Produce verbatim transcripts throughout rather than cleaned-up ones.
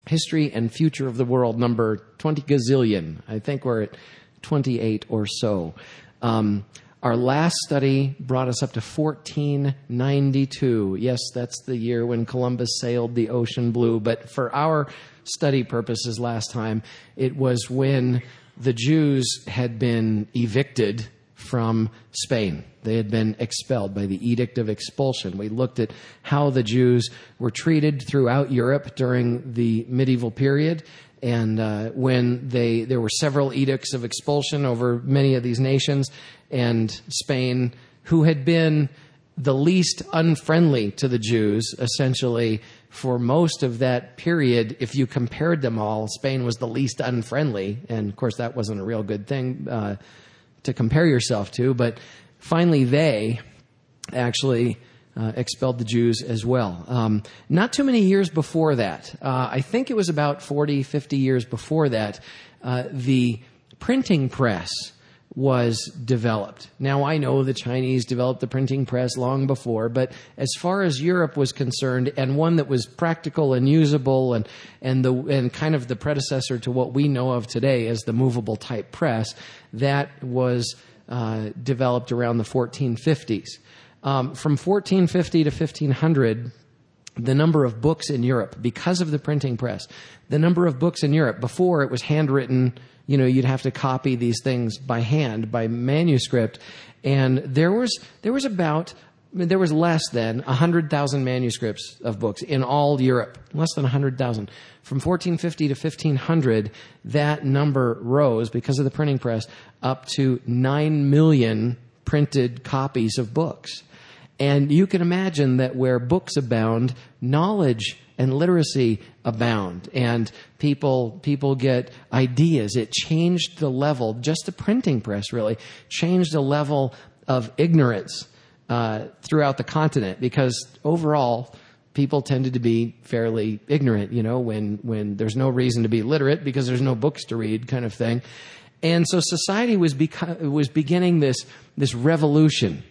History and Future of the World, number twenty gazillion. I think we're at twenty-eight or so. Um, our last study brought us up to fourteen ninety-two. Yes, that's the year when Columbus sailed the ocean blue. But for our study purposes last time, it was when the Jews had been evicted from Spain. They had been expelled by the Edict of Expulsion. We looked at how the Jews were treated throughout Europe during the medieval period, and uh, when they there were several edicts of expulsion over many of these nations, and Spain, who had been the least unfriendly to the Jews, essentially, for most of that period, if you compared them all, Spain was the least unfriendly, and of course that wasn't a real good thing uh, to compare yourself to, but finally they actually uh, expelled the Jews as well. Um, not too many years before that, uh, I think it was about forty, fifty years before that, uh, the printing press was developed. Now, I know the Chinese developed the printing press long before, but as far as Europe was concerned, and one that was practical and usable and and the and kind of the predecessor to what we know of today as the movable type press, that was uh, developed around the fourteen fifties. Um, from fourteen fifty to fifteen hundred, the number of books in Europe, because of the printing press, the number of books in Europe, before it was handwritten, you know, you'd have to copy these things by hand, by manuscript. And there was, there was about, there was less than one hundred thousand manuscripts of books in all Europe. Less than one hundred thousand. From fourteen fifty to fifteen hundred, that number rose, because of the printing press, up to nine million printed copies of books. And you can imagine that where books abound, knowledge and literacy abound, and people people get ideas. It changed the level, just the printing press really, changed the level of ignorance uh, throughout the continent, because overall, people tended to be fairly ignorant, you know, when, when there's no reason to be literate because there's no books to read, kind of thing. And so society was beco- was beginning this this revolution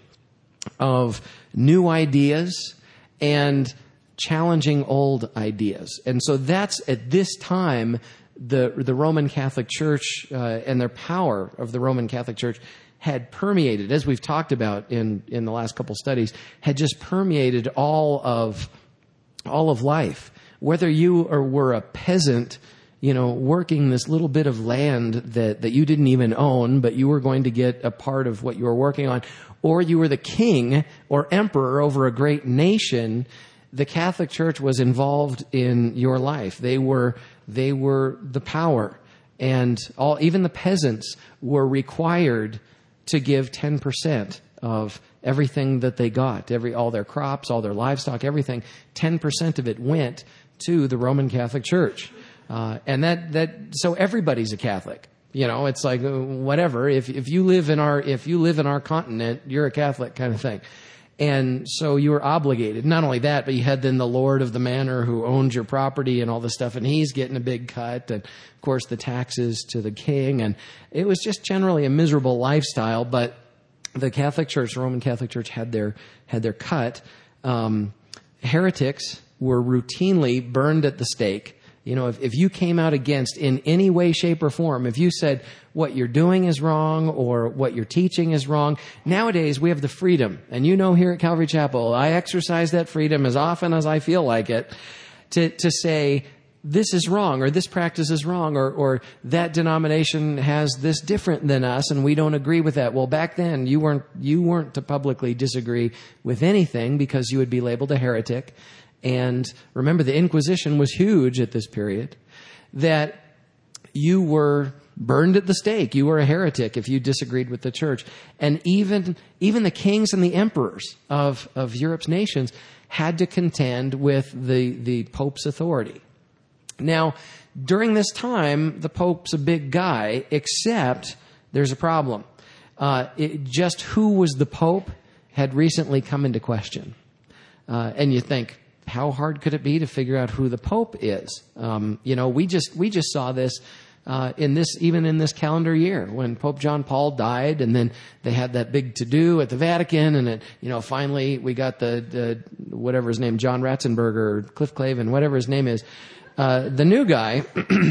of new ideas and challenging old ideas. And so that's, at this time, the the Roman Catholic Church uh, and their power of the Roman Catholic Church had permeated, as we've talked about in, in the last couple studies, had just permeated all of all of life. Whether you or were a peasant, you know, working this little bit of land that, that you didn't even own, but you were going to get a part of what you were working on, or you were the king or emperor over a great nation, the Catholic Church was involved in your life. They were they were the power, and all even the peasants were required to give ten percent of everything that they got, every all their crops, all their livestock, everything. ten percent of it went to the Roman Catholic Church, uh, and that that so everybody's a Catholic. You know, it's like whatever. If if you live in our if you live in our continent, you're a Catholic, kind of thing. And so you were obligated. Not only that, but you had then the lord of the manor who owned your property and all this stuff, and he's getting a big cut, and of course the taxes to the king, and it was just generally a miserable lifestyle. But the Catholic Church, the Roman Catholic Church, had their had their cut. Um, heretics were routinely burned at the stake. You know, if, if you came out against in any way, shape, or form, if you said what you're doing is wrong or what you're teaching is wrong, nowadays we have the freedom. And you know, here at Calvary Chapel, I exercise that freedom as often as I feel like it to, to say this is wrong, or this practice is wrong, or, or that denomination has this different than us and we don't agree with that. Well, back then you weren't, you weren't to publicly disagree with anything because you would be labeled a heretic. And remember, the Inquisition was huge at this period, that you were burned at the stake. You were a heretic if you disagreed with the church. And even even the kings and the emperors of, of Europe's nations had to contend with the, the Pope's authority. Now, during this time, the Pope's a big guy, except there's a problem. Uh, it, just who was the Pope had recently come into question. Uh, and you think, how hard could it be to figure out who the Pope is? Um, you know, we just we just saw this uh, in this even in this calendar year when Pope John Paul died, and then they had that big to-do at the Vatican, and it, you know, finally we got the, the whatever his name, John Ratzenberger or Cliff Clavin, whatever his name is, uh, the new guy,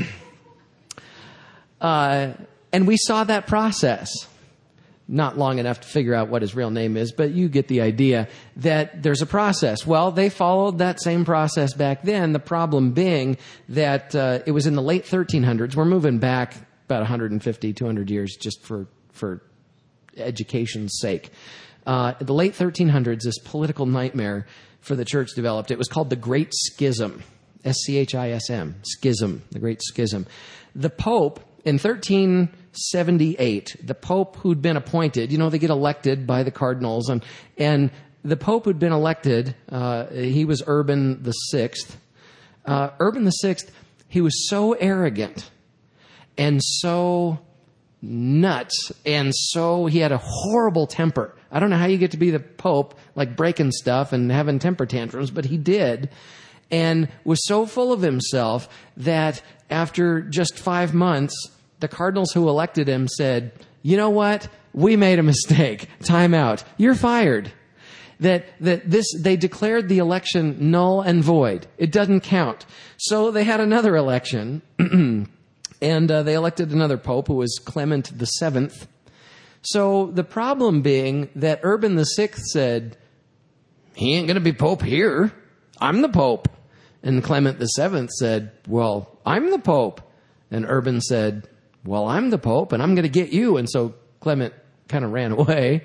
uh, and we saw that process. Not long enough to figure out what his real name is, but you get the idea that there's a process. Well, they followed that same process back then, the problem being that uh, it was in the late thirteen hundreds. We're moving back about one hundred fifty, two hundred years just for, for education's sake. Uh, in the late thirteen hundreds, this political nightmare for the church developed. It was called the Great Schism, S C H I S M, schism, the Great Schism. The Pope, in thirteen seventy-eight, the Pope who'd been appointed, you know, they get elected by the cardinals, and and the Pope who'd been elected, uh, he was Urban the Sixth. Uh, Urban the Sixth, he was so arrogant and so nuts, and so he had a horrible temper. I don't know how you get to be the Pope, like breaking stuff and having temper tantrums, but he did, and was so full of himself that after just five months, the cardinals who elected him said, you know what? We made a mistake. Time out. You're fired. That, that this, they declared the election null and void. It doesn't count. So they had another election, and uh, they elected another pope who was Clement the Seventh. So the problem being that Urban the Sixth said, he ain't going to be pope here. I'm the pope. And Clement the Seventh said, well, I'm the pope. And Urban said, well, I'm the pope, and I'm going to get you. And so Clement kind of ran away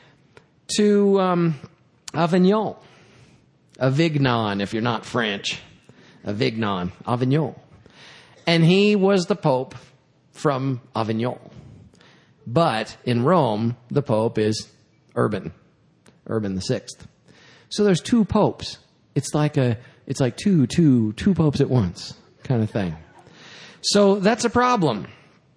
to um, Avignon. Avignon, if you're not French. Avignon, Avignon. And he was the pope from Avignon. But in Rome, the pope is Urban, Urban the Sixth. So there's two popes. It's like a, it's like two, two, two popes at once kind of thing. So that's a problem.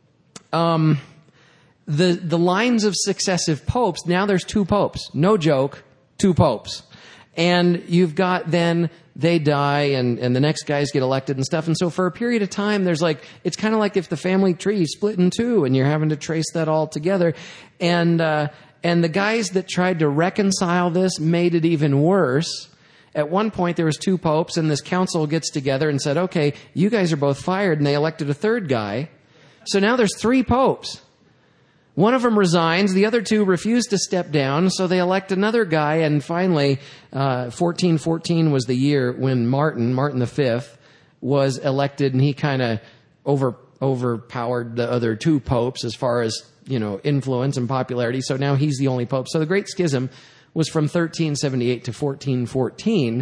Um, the, the lines of successive popes, now there's two popes. No joke, two popes. And you've got then, they die and, and the next guys get elected and stuff. And so for a period of time, there's like, it's kind of like if the family tree split in two and you're having to trace that all together. And, uh, and the guys that tried to reconcile this made it even worse. At one point, there was two popes, and this council gets together and said, okay, you guys are both fired, and they elected a third guy. So now there's three popes. One of them resigns. The other two refuse to step down, so they elect another guy, and finally, uh, fourteen fourteen was the year when Martin, Martin the Fifth, was elected, and he kind of over overpowered the other two popes as far as, you know, influence and popularity, so now he's the only pope. So the Great Schism was from thirteen seventy-eight to fourteen fourteen,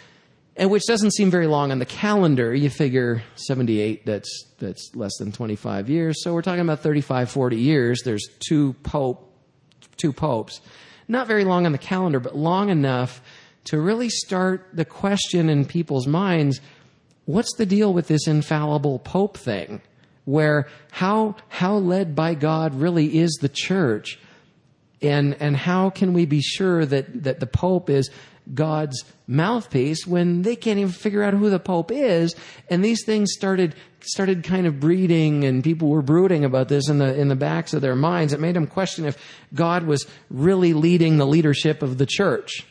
and which doesn't seem very long on the calendar. You figure seventy-eight, that's that's less than twenty-five years. So we're talking about thirty-five, forty years. There's two pope, two popes. Not very long on the calendar, but long enough to really start the question in people's minds, what's the deal with this infallible pope thing? Where how how led by God really is the church? And and how can we be sure that, that the Pope is God's mouthpiece when they can't even figure out who the Pope is? And these things started started kind of breeding, and people were brooding about this in the in the backs of their minds. It made them question if God was really leading the leadership of the church.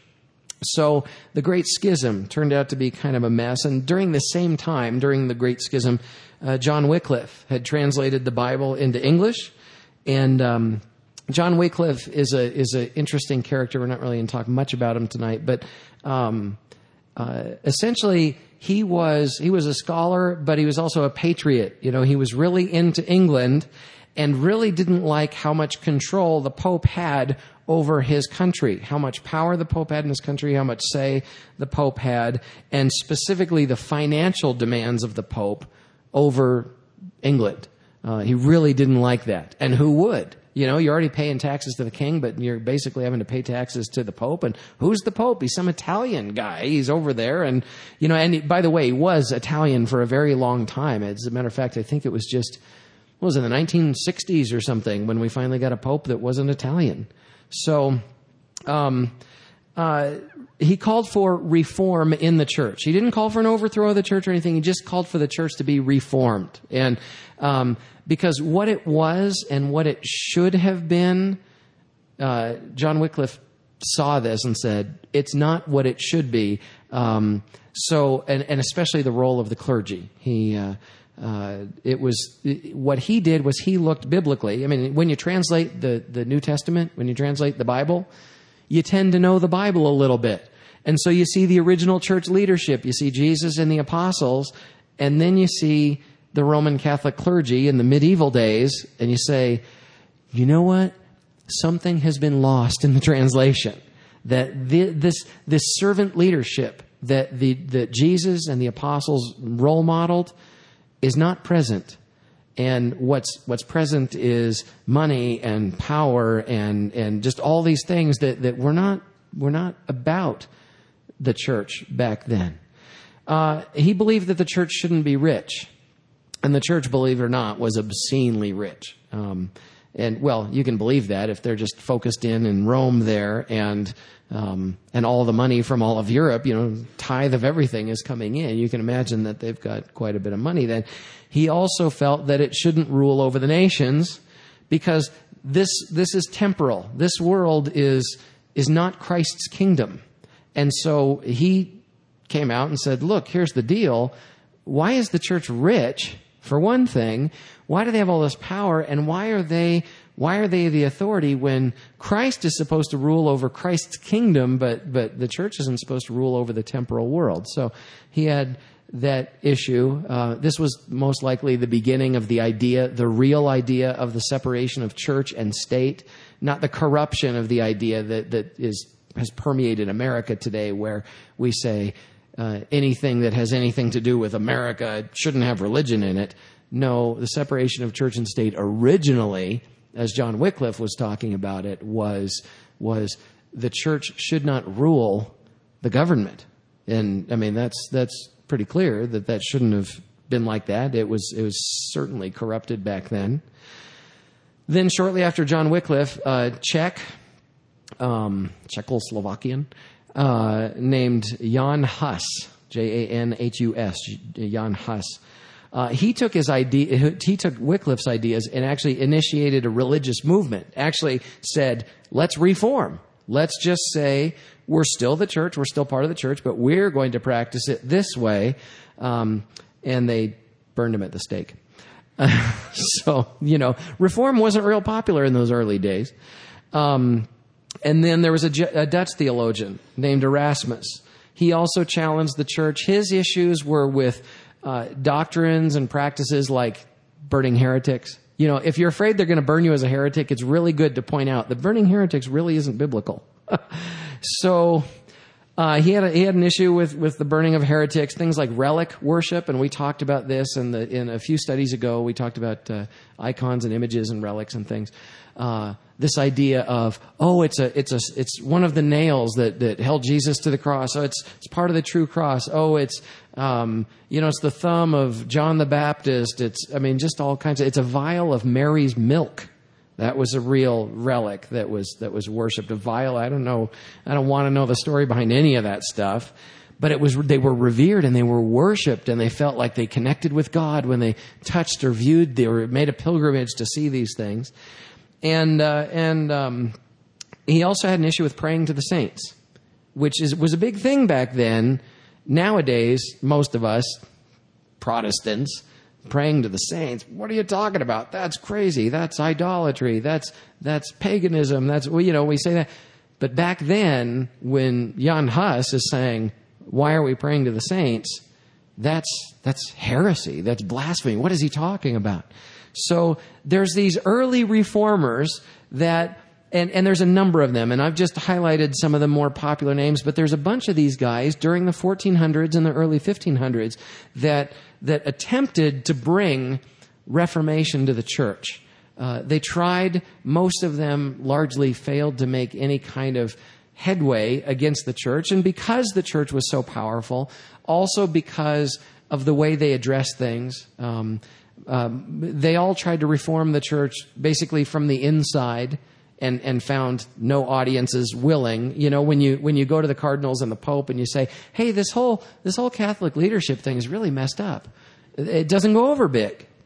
So the Great Schism turned out to be kind of a mess. And during the same time, during the Great Schism, uh, John Wycliffe had translated the Bible into English, and um, John Wycliffe is a is an interesting character. We're not really going to talk much about him tonight, but um, uh, essentially he was he was a scholar, but he was also a patriot. You know, he was really into England, and really didn't like how much control the Pope had over his country, how much power the Pope had in his country, how much say the Pope had, and specifically the financial demands of the Pope over England. Uh, he really didn't like that, and who would? You know, you're already paying taxes to the king, but you're basically having to pay taxes to the Pope. And who's the Pope? He's some Italian guy. He's over there. And, you know, and he, by the way, he was Italian for a very long time. As a matter of fact, I think it was just, what was it, the nineteen sixties or something when we finally got a Pope that wasn't Italian. So, um, uh, he called for reform in the church. He didn't call for an overthrow of the church or anything. He just called for the church to be reformed. And, um, because what it was and what it should have been, uh, John Wycliffe saw this and said, it's not what it should be. Um, so, and, and especially the role of the clergy. He, uh, uh, it was, what he did was he looked biblically. I mean, when you translate the, the New Testament, when you translate the Bible, you tend to know the Bible a little bit. And so you see the original church leadership, you see Jesus and the apostles, and then you see the Roman Catholic clergy in the medieval days, and you say, you know what? Something has been lost in the translation. That the, this this servant leadership that the that Jesus and the apostles role modeled is not present. And what's what's present is money and power and and just all these things that, that were not were not about the church back then. Uh, he believed that the church shouldn't be rich. And the church, believe it or not, was obscenely rich. Um, and, well, you can believe that if they're just focused in in Rome there and um, and all the money from all of Europe, you know, tithe of everything is coming in. You can imagine that they've got quite a bit of money then. He also felt that it shouldn't rule over the nations because this this is temporal. This world is is not Christ's kingdom. And so he came out and said, look, here's the deal. Why is the church rich? For one thing, why do they have all this power, and why are they why are they the authority when Christ is supposed to rule over Christ's kingdom, but but the church isn't supposed to rule over the temporal world? So he had that issue. Uh, this was most likely the beginning of the idea, the real idea of the separation of church and state, not the corruption of the idea that that is has permeated America today, where we say, Uh, anything that has anything to do with America shouldn't have religion in it. No, the separation of church and state originally, as John Wycliffe was talking about it, was was the church should not rule the government. And I mean, that's that's pretty clear that that shouldn't have been like that. It was it was certainly corrupted back then. Then shortly after John Wycliffe, uh, Czech, um, Czechoslovakian, Uh, named Jan Hus, J A N H U S, Jan Hus. Uh, he took his idea, he took Wycliffe's ideas and actually initiated a religious movement. Actually said, let's reform. Let's just say we're still the church, we're still part of the church, but we're going to practice it this way. Um, and they burned him at the stake. Uh, so, you know, reform wasn't real popular in those early days. Um, And then there was a, a Dutch theologian named Erasmus. He also challenged the church. His issues were with uh, doctrines and practices like burning heretics. You know, if you're afraid they're going to burn you as a heretic, it's really good to point out that burning heretics really isn't biblical. So uh, he had a, he had an issue with, with the burning of heretics, things like relic worship, and we talked about this in the in a few studies ago. We talked about uh, icons and images and relics and things. Uh, this idea of, oh, it's a, it's a, it's one of the nails that, that held Jesus to the cross. Oh, it's, it's part of the true cross. Oh, it's, um, you know, it's the thumb of John the Baptist. It's, I mean, just all kinds of, it's a vial of Mary's milk. That was a real relic that was, that was worshipped. A vial, I don't know, I don't want to know the story behind any of that stuff. But it was, they were revered and they were worshipped and they felt like they connected with God when they touched or viewed, they were made a pilgrimage to see these things. And uh, and um, he also had an issue with praying to the saints, which is was a big thing back then. Nowadays, most of us, Protestants, praying to the saints, what are you talking about? That's crazy. That's idolatry. That's that's paganism. That's, well, you know, we say that. But back then, when Jan Hus is saying, why are we praying to the saints? That's that's heresy. That's blasphemy. What is he talking about? So there's these early reformers that, and, and there's a number of them, and I've just highlighted some of the more popular names, but there's a bunch of these guys during the fourteen hundreds and the early fifteen hundreds that that attempted to bring Reformation to the church. Uh, they tried, most of them largely failed to make any kind of headway against the church, and because the church was so powerful, also because of the way they addressed things, um, Um, they all tried to reform the church basically from the inside and, and found no audiences willing. You know, when you when you go to the cardinals and the Pope and you say, hey, this whole this whole Catholic leadership thing is really messed up. It doesn't go over big.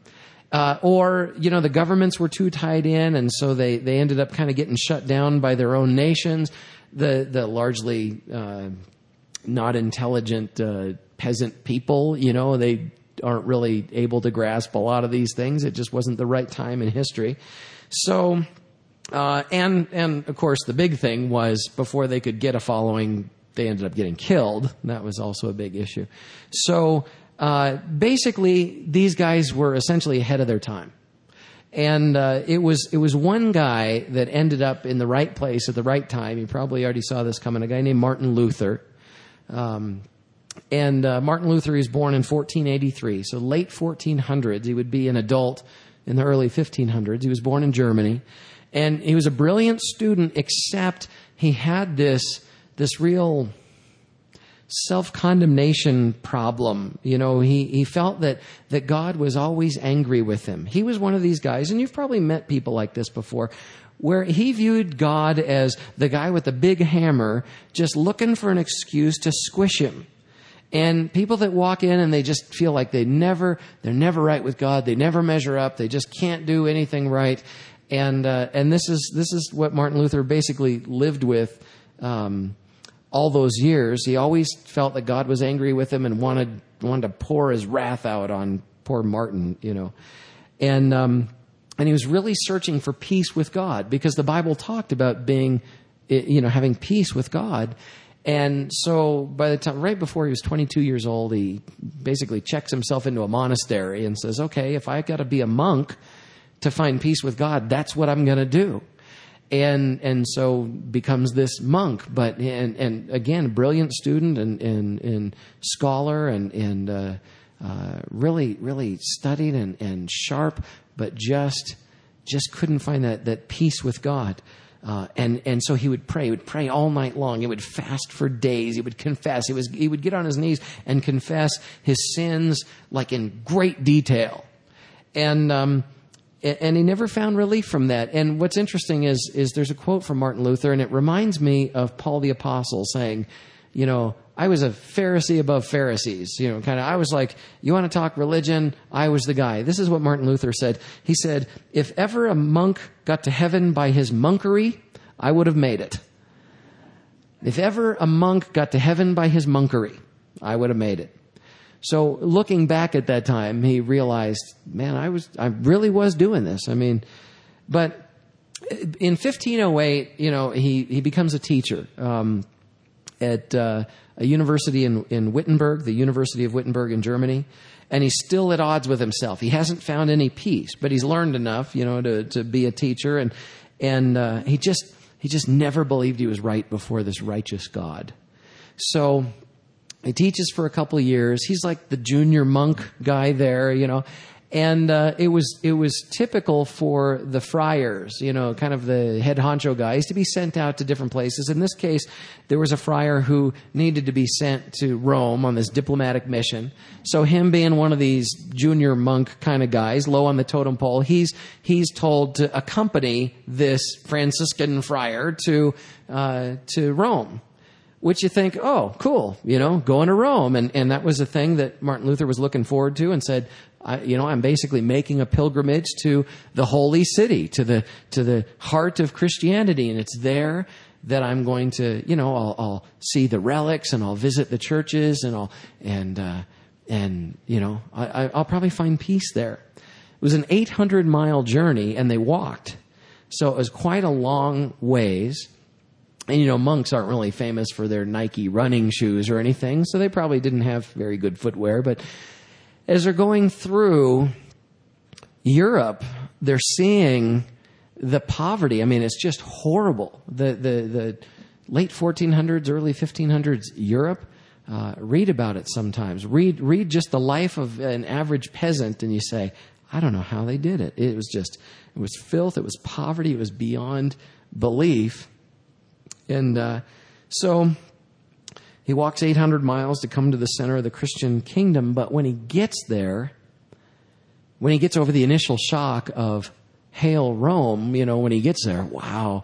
Uh, or, you know, the governments were too tied in, and so they, they ended up kind of getting shut down by their own nations. The, the largely uh, not intelligent uh, peasant people, you know, they aren't really able to grasp a lot of these things. It just wasn't the right time in history. So, uh, and, and of course, the big thing was before they could get a following, they ended up getting killed. That was also a big issue. So, Uh, basically, these guys were essentially ahead of their time. And uh, it was it was one guy that ended up in the right place at the right time. You probably already saw this coming, a guy named Martin Luther. Um, and uh, Martin Luther, he was born in fourteen eighty-three, so late fourteen hundreds. He would be an adult in the early fifteen hundreds. He was born in Germany. And he was a brilliant student, except he had this this real self-condemnation problem. You know, he, he felt that, that God was always angry with him. He was one of these guys, and you've probably met people like this before, where he viewed God as the guy with the big hammer, just looking for an excuse to squish him. And people that walk in and they just feel like they never, they're never right with God. They never measure up. They just can't do anything right. And, uh, and this is, this is what Martin Luther basically lived with, um, all those years. He always felt that God was angry with him and wanted wanted to pour his wrath out on poor Martin, you know. And um, and he was really searching for peace with God, because the Bible talked about being, you know, having peace with God. And so by the time, right before he was twenty-two years old, he basically checks himself into a monastery and says, okay, if I got to be a monk to find peace with God, that's what I'm going to do. And and so becomes this monk, but and and again, brilliant student and and, and scholar and and uh, uh, really really studied and, and sharp, but just just couldn't find that that peace with God. Uh, and and so he would pray. He would pray all night long. He would fast for days. He would confess. He was he would get on his knees and confess his sins like in great detail. And um, And he never found relief from that. And what's interesting is, is there's a quote from Martin Luther, and it reminds me of Paul the Apostle saying, you know, I was a Pharisee above Pharisees. You know, kind of, I was like, you want to talk religion? I was the guy. This is what Martin Luther said. He said, if ever a monk got to heaven by his monkery, I would have made it. If ever a monk got to heaven by his monkery, I would have made it. So looking back at that time, he realized, man, I was, I really was doing this. I mean, but in fifteen oh eight, you know, he, he becomes a teacher, um, at, uh, a university in, in Wittenberg, the University of Wittenberg in Germany. And he's still at odds with himself. He hasn't found any peace, but he's learned enough, you know, to, to be a teacher. And, and, uh, he just, he just never believed he was right before this righteous God. So, he teaches for a couple of years. He's like the junior monk guy there, you know. And uh, it was it was typical for the friars, you know, kind of the head honcho guys, to be sent out to different places. In this case, there was a friar who needed to be sent to Rome on this diplomatic mission. So him being one of these junior monk kind of guys, low on the totem pole, he's he's told to accompany this Franciscan friar to uh, to Rome. Which you think, oh, cool, you know, going to Rome. And, and that was a thing that Martin Luther was looking forward to, and said, I, you know, I'm basically making a pilgrimage to the holy city, to the, to the heart of Christianity. And it's there that I'm going to, you know, I'll, I'll see the relics, and I'll visit the churches, and I'll, and, uh, and, you know, I, I'll probably find peace there. It was an eight hundred mile journey, and they walked. So it was quite a long ways. And, you know, monks aren't really famous for their Nike running shoes or anything, so they probably didn't have very good footwear. But as they're going through Europe, they're seeing the poverty. I mean, it's just horrible. The the, the late fourteen hundreds, early fifteen hundreds Europe, uh, read about it sometimes. Read, read just the life of an average peasant, and you say, I don't know how they did it. It was just, it was filth, it was poverty, it was beyond belief. And uh, so he walks eight hundred miles to come to the center of the Christian kingdom. But when he gets there, when he gets over the initial shock of Hail Rome, you know, when he gets there, wow,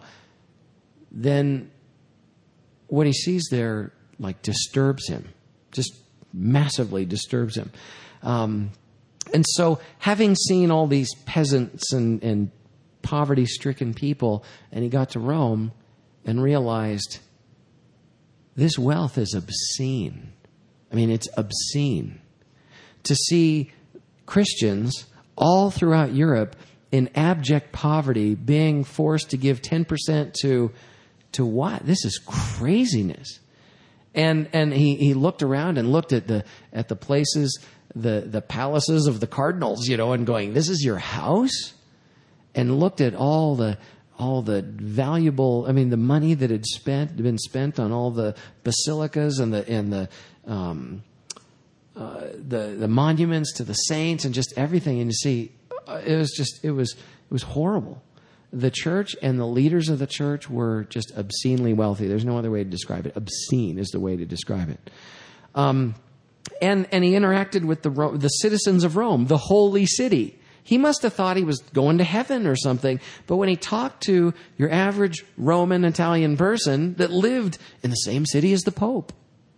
then what he sees there, like, disturbs him, just massively disturbs him. Um, And so having seen all these peasants and, and poverty-stricken people, and he got to Rome and realized this wealth is obscene. I mean, it's obscene. To see Christians all throughout Europe in abject poverty being forced to give ten percent to to what? This is craziness. And and he, he looked around and looked at the at the places, the, the palaces of the cardinals, you know, and going, this is your house? And looked at all the all the valuable, I mean, the money that had spent been spent on all the basilicas and the and the um, uh, the the monuments to the saints and just everything. And you see, it was just it was it was horrible. The church and the leaders of the church were just obscenely wealthy. There's no other way to describe it. Obscene is the way to describe it. Um, and and he interacted with the the citizens of Rome, the holy city. He must have thought he was going to heaven or something. But when he talked to your average Roman Italian person that lived in the same city as the Pope,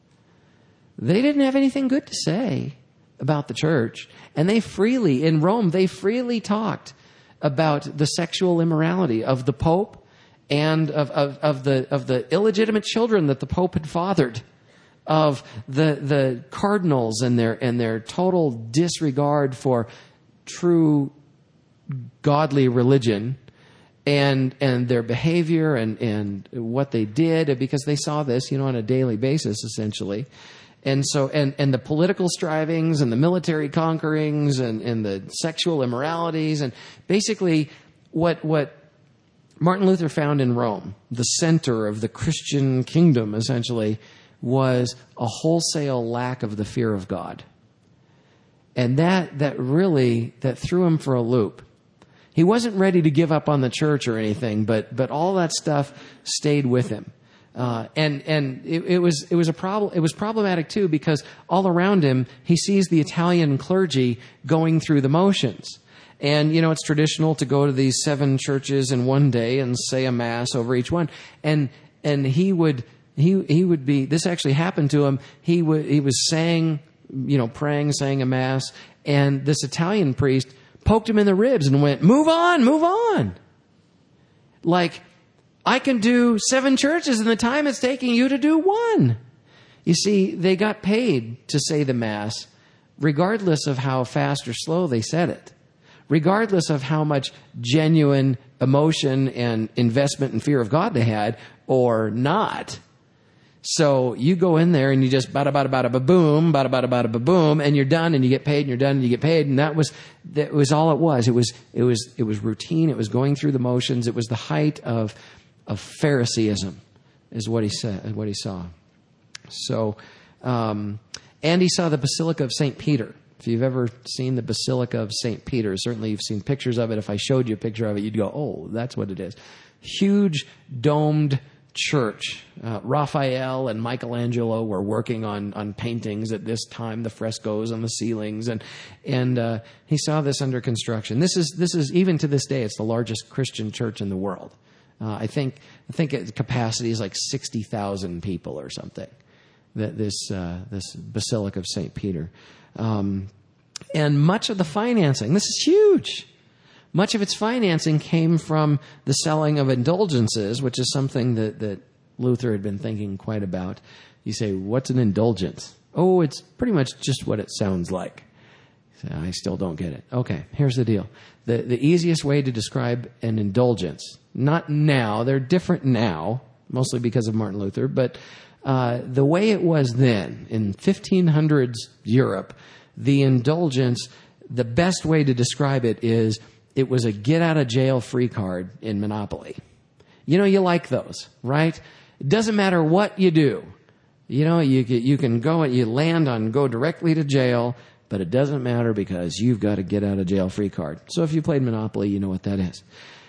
they didn't have anything good to say about the church. And they freely, in Rome, they freely talked about the sexual immorality of the Pope and of, of, of the of the illegitimate children that the Pope had fathered, of the the cardinals and their and their total disregard for true godly religion and and their behavior and, and what they did, because they saw this, you know, on a daily basis, essentially. And so, and, and the political strivings and the military conquerings and, and the sexual immoralities and basically what what Martin Luther found in Rome, the center of the Christian kingdom, essentially, was a wholesale lack of the fear of God. And that that really, that threw him for a loop. He wasn't ready to give up on the church or anything, but but all that stuff stayed with him. Uh, and and it, it was it was a problem. It was problematic too, because all around him he sees the Italian clergy going through the motions. And you know, it's traditional to go to these seven churches in one day and say a mass over each one. And and he would he he would be. This actually happened to him. He would he was saying, you know, praying, saying a mass, and this Italian priest poked him in the ribs and went, "Move on, move on." Like, I can do seven churches in the time it's taking you to do one. You see, they got paid to say the mass, regardless of how fast or slow they said it, regardless of how much genuine emotion and investment and fear of God they had or not. So you go in there and you just bada bada bada ba boom, bada bada bada ba boom, and you're done, and you get paid, and you're done, and you get paid, and that was that was all it was. It was it was it was routine. It was going through the motions. It was the height of of Phariseeism, is what he said, what he saw. So, um, and he saw the Basilica of Saint Peter. If you've ever seen the Basilica of Saint Peter, certainly you've seen pictures of it. If I showed you a picture of it, you'd go, "Oh, that's what it is." Huge domed church. Uh, Raphael and Michelangelo were working on, on paintings at this time, the frescoes on the ceilings, and and uh, he saw this under construction. This is this is even to this day, it's the largest Christian church in the world. Uh, I think I think its capacity is like sixty thousand people or something. That this uh, this Basilica of Saint Peter, um, and much of the financing. This is huge. Much of its financing came from the selling of indulgences, which is something that, that Luther had been thinking quite about. You say, what's an indulgence? Oh, it's pretty much just what it sounds like. So I still don't get it. Okay, here's the deal. The, the easiest way to describe an indulgence, not now, they're different now, mostly because of Martin Luther, but uh, the way it was then, in fifteen hundreds Europe, the indulgence, the best way to describe it is, it was a get-out-of-jail-free card in Monopoly. You know, you like those, right? It doesn't matter what you do. You know, you you can go, you land on go directly to jail, but it doesn't matter because you've got a get-out-of-jail-free card. So if you played Monopoly, you know what that is.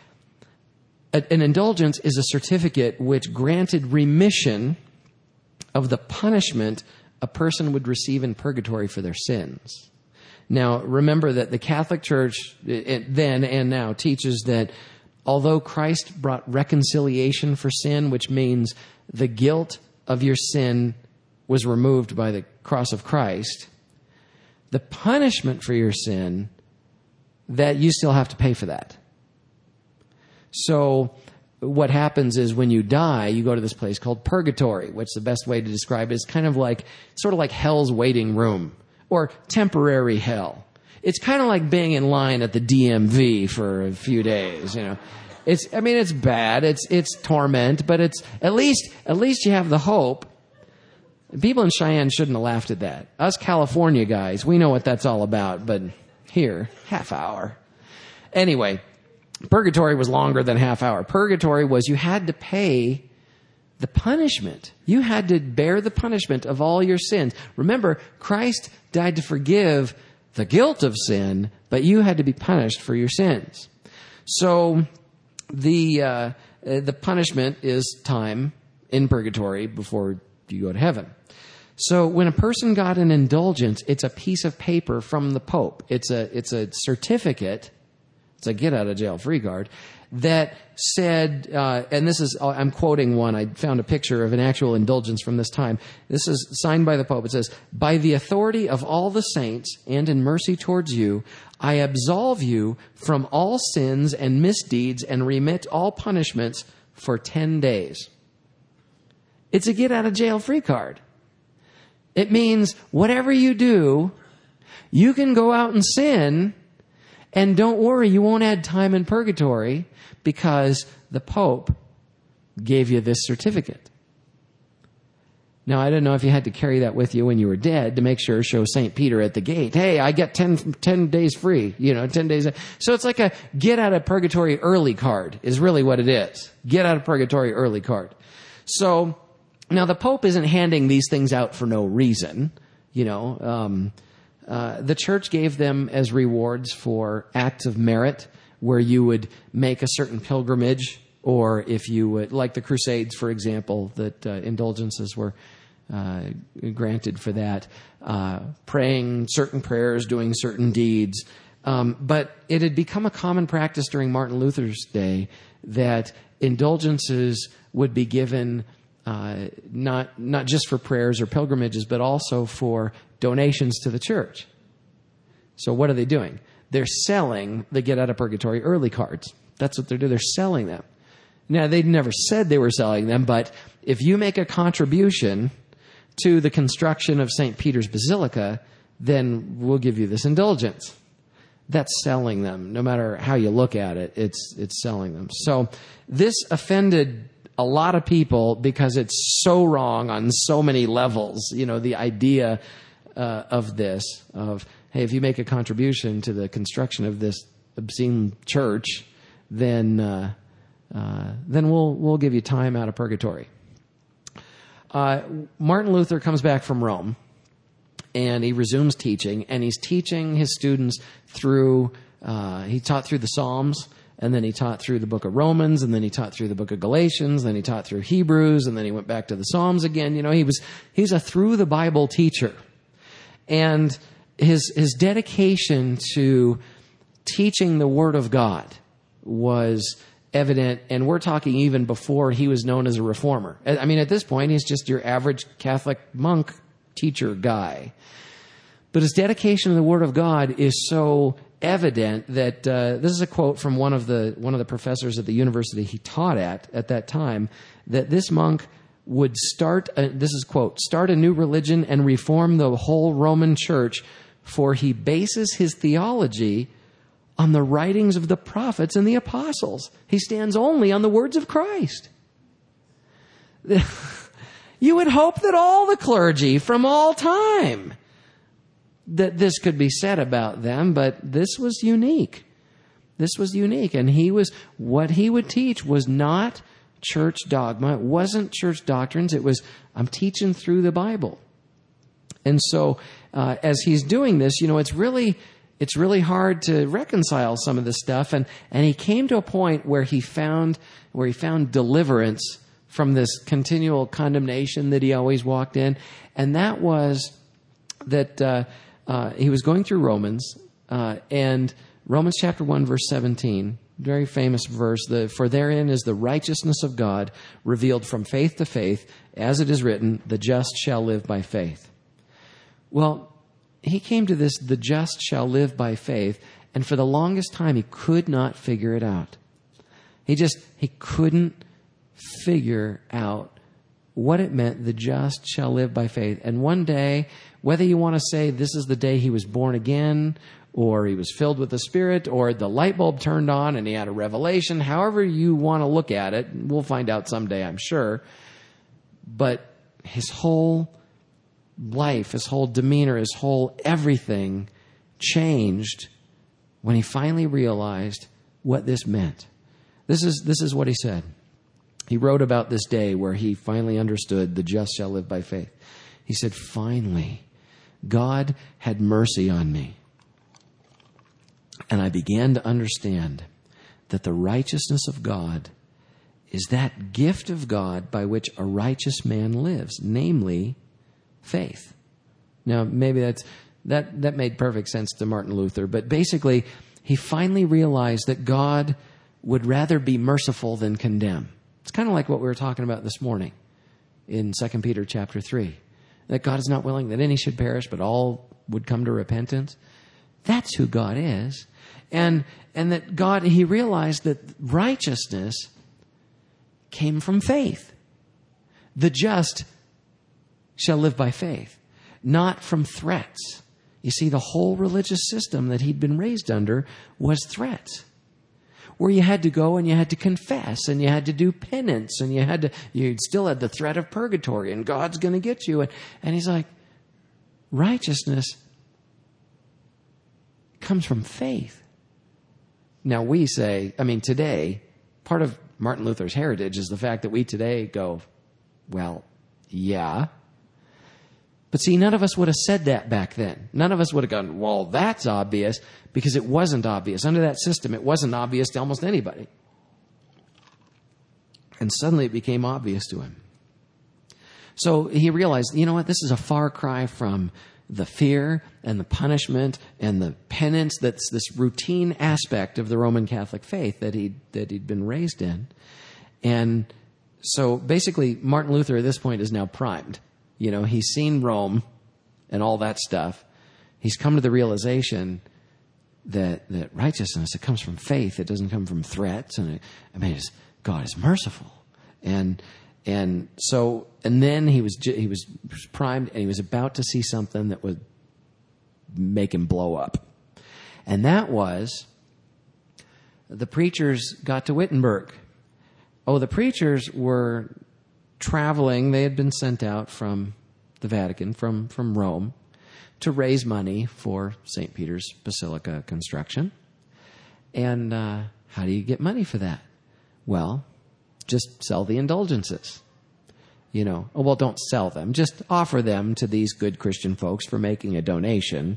An indulgence is a certificate which granted remission of the punishment a person would receive in purgatory for their sins. Now, remember that the Catholic Church then and now teaches that although Christ brought reconciliation for sin, which means the guilt of your sin was removed by the cross of Christ, the punishment for your sin, that you still have to pay for that. So what happens is when you die, you go to this place called purgatory, which the best way to describe it is kind of like, sort of like hell's waiting room or temporary hell. It's kind of like being in line at the D M V for a few days, you know. It's, I mean, it's bad. It's, it's torment, but it's at least, at least you have the hope. People in Cheyenne shouldn't have laughed at that. Us California guys, we know what that's all about, but here, half hour. Anyway, purgatory was longer than half hour. Purgatory was you had to pay the punishment. You had to bear the punishment of all your sins. Remember, Christ died to forgive the guilt of sin, but you had to be punished for your sins. So the uh, the punishment is time in purgatory before you go to heaven. So when a person got an indulgence, it's a piece of paper from the Pope. It's a it's a certificate. It's a get out of jail free card that said, uh, and this is, I'm quoting one. I found a picture of an actual indulgence from this time. This is signed by the Pope. It says, "By the authority of all the saints and in mercy towards you, I absolve you from all sins and misdeeds and remit all punishments for ten days. It's a get out of jail free card. It means whatever you do, you can go out and sin, and don't worry, you won't add time in purgatory because the Pope gave you this certificate. Now, I don't know if you had to carry that with you when you were dead to make sure, show Saint Peter at the gate, hey, I get ten, ten days free, you know, ten days. So it's like a get out of purgatory early card is really what it is. Get out of purgatory early card. So now the Pope isn't handing these things out for no reason, you know. Um, uh, the church gave them as rewards for acts of merit where you would make a certain pilgrimage, or if you would, like the Crusades, for example, that uh, indulgences were uh, granted for that, uh, praying certain prayers, doing certain deeds. Um, but it had become a common practice during Martin Luther's day that indulgences would be given uh, not not just for prayers or pilgrimages, but also for donations to the church. So what are they doing? They're selling the Get Out of Purgatory early cards. That's what they're doing. They're selling them. Now, they never said they were selling them, but if you make a contribution to the construction of Saint Peter's Basilica, then we'll give you this indulgence. That's selling them. No matter how you look at it, it's it's selling them. So this offended a lot of people because it's so wrong on so many levels. You know, the idea uh, of this, of, hey, if you make a contribution to the construction of this obscene church, then uh, uh, then we'll we'll give you time out of purgatory. Uh, Martin Luther comes back from Rome, and he resumes teaching, and he's teaching his students through, uh, he taught through the Psalms, and then he taught through the book of Romans, and then he taught through the book of Galatians, then he taught through Hebrews, and then he went back to the Psalms again. You know, he was, he's a through the Bible teacher. And his, his dedication to teaching the Word of God was evident, and we're talking even before he was known as a reformer. I mean, at this point, he's just your average Catholic monk teacher guy. But his dedication to the Word of God is so evident that uh, this is a quote from one of the one of the professors at the university he taught at at that time, that this monk would start, a, this is quote, start a new religion and reform the whole Roman Church, for he bases his theology on the writings of the prophets and the apostles. He stands only on the words of Christ. You would hope that all the clergy from all time, that this could be said about them, but this was unique. This was unique. And he was, what he would teach was not church dogma. It wasn't church doctrines. It was, I'm teaching through the Bible. And so, uh, as he's doing this, you know, it's really, it's really hard to reconcile some of this stuff. And, and he came to a point where he found, where he found deliverance from this continual condemnation that he always walked in. And that was that, uh, uh, he was going through Romans, uh, and Romans chapter one, verse seventeen, very famous verse, the, for therein is the righteousness of God revealed from faith to faith, as it is written, the just shall live by faith. Well, he came to this, the just shall live by faith, and for the longest time he could not figure it out. He just, he couldn't figure out what it meant, the just shall live by faith. And one day, whether you want to say this is the day he was born again, or he was filled with the Spirit, or the light bulb turned on and he had a revelation, however you want to look at it, we'll find out someday, I'm sure. But his whole life, his whole demeanor, his whole everything changed when he finally realized what this meant. This is, this is what he said. He wrote about this day where he finally understood the just shall live by faith. He said, finally, God had mercy on me. And I began to understand that the righteousness of God is that gift of God by which a righteous man lives, namely faith. Now, maybe that's, that, that made perfect sense to Martin Luther, but basically, he finally realized that God would rather be merciful than condemn. It's kind of like what we were talking about this morning in Second Peter chapter three, that God is not willing that any should perish, but all would come to repentance. That's who God is. And, and that God, he realized that righteousness came from faith. The just shall live by faith, not from threats. You see, the whole religious system that he'd been raised under was threats, where you had to go and you had to confess and you had to do penance and you had to, you still had the threat of purgatory and God's going to get you. And, and he's like, righteousness comes from faith. Now we say, I mean, today, part of Martin Luther's heritage is the fact that we today go, well, yeah. But see, none of us would have said that back then. None of us would have gone, well, that's obvious, because it wasn't obvious. Under that system, it wasn't obvious to almost anybody. And suddenly it became obvious to him. So he realized, you know what, this is a far cry from the fear and the punishment and the penance that's this routine aspect of the Roman Catholic faith that he that he'd been raised in. And so basically, Martin Luther at this point is now primed. You know, he's seen Rome and all that stuff. He's come to the realization that that righteousness, it comes from faith. It doesn't come from threats. And it, I mean, it's, God is merciful. And and so, and then he was he was primed, and he was about to see something that would make him blow up. And that was, the preachers got to Wittenberg. Oh, the preachers were traveling. They had been sent out from the Vatican, from, from Rome, to raise money for Saint Peter's Basilica construction. And uh, how do you get money for that? Well, just sell the indulgences. You know, oh, well, don't sell them. Just offer them to these good Christian folks for making a donation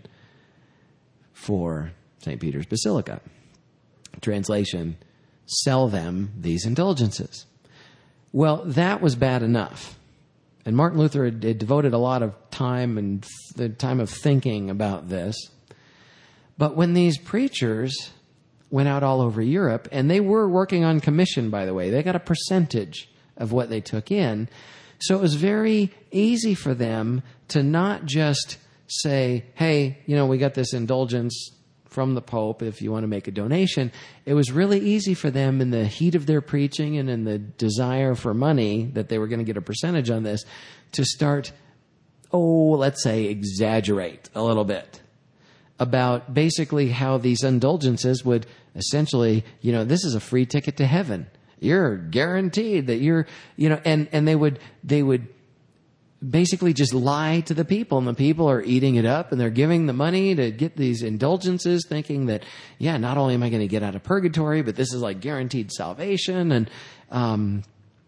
for Saint Peter's Basilica. Translation, sell them these indulgences. Well, that was bad enough. And Martin Luther had, had devoted a lot of time and the time of thinking about this. But when these preachers went out all over Europe, and they were working on commission, by the way, they got a percentage of what they took in. So it was very easy for them to not just say, hey, you know, we got this indulgence from the Pope if you want to make a donation. It was really easy for them, in the heat of their preaching and in the desire for money that they were going to get a percentage on this, to start, oh, let's say, exaggerate a little bit about basically how these indulgences would essentially, you know, this is a free ticket to heaven. You're guaranteed that you're, you know, and, and they would, they would basically just lie to the people, and the people are eating it up, and they're giving the money to get these indulgences, thinking that, yeah, not only am I going to get out of purgatory, but this is like guaranteed salvation. And um,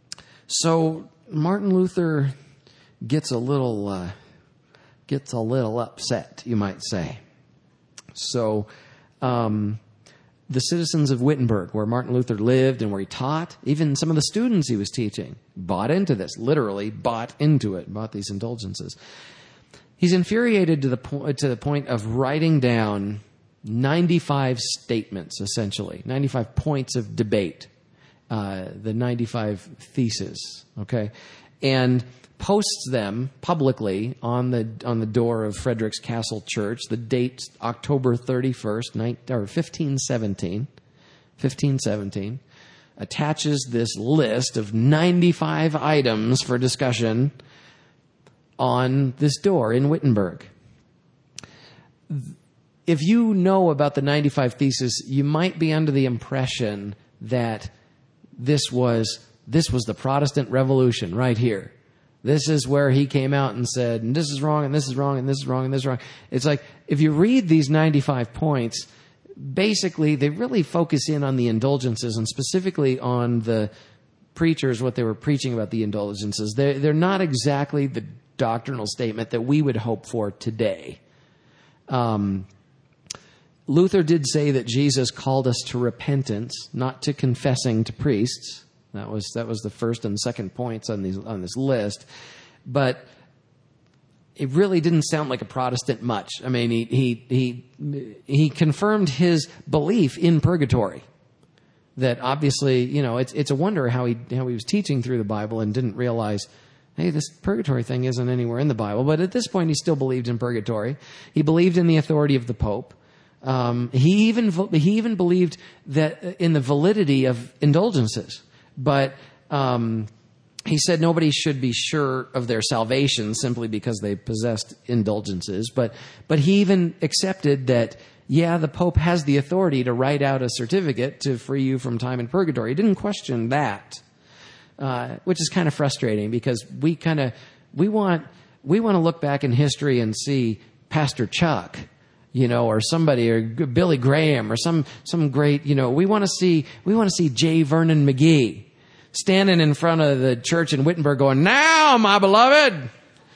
so Martin Luther gets a little, uh, gets a little upset, you might say. So, um, the citizens of Wittenberg, where Martin Luther lived and where he taught, even some of the students he was teaching, bought into this, literally bought into it, bought these indulgences. He's infuriated to the, po- to the point of writing down ninety-five statements, essentially, ninety-five points of debate, uh, the ninety-five theses, okay? and posts them publicly on the on the door of Frederick's Castle Church. The date October thirty-first, or fifteen seventeen. fifteen seventeen. Attaches this list of ninety-five items for discussion on this door in Wittenberg. If you know about the ninety-five Theses, you might be under the impression that this was this was the Protestant Revolution right here. This is where he came out and said, and this is wrong, and this is wrong, and this is wrong, and this is wrong. It's like, if you read these ninety-five points, basically, they really focus in on the indulgences and specifically on the preachers, what they were preaching about the indulgences. They're, they're not exactly the doctrinal statement that we would hope for today. Um, Luther did say that Jesus called us to repentance, not to confessing to priests. That was that was the first and second points on these on this list. But it really didn't sound like a Protestant much. I mean, he he he he confirmed his belief in purgatory. That obviously, you know, it's it's a wonder how he how he was teaching through the Bible and didn't realize, hey, this purgatory thing isn't anywhere in the Bible. But at this point, he still believed in purgatory. He believed in the authority of the Pope. Um, he even he even believed that in the validity of indulgences. But um, he said nobody should be sure of their salvation simply because they possessed indulgences. But but he even accepted that, yeah, the Pope has the authority to write out a certificate to free you from time in purgatory. He didn't question that, uh, which is kind of frustrating because we kind of we want we want to look back in history and see Pastor Chuck, you know, or somebody, or Billy Graham, or some some great, you know, we want to see we want to see J. Vernon McGee standing in front of the church in Wittenberg going, "Now, my beloved,"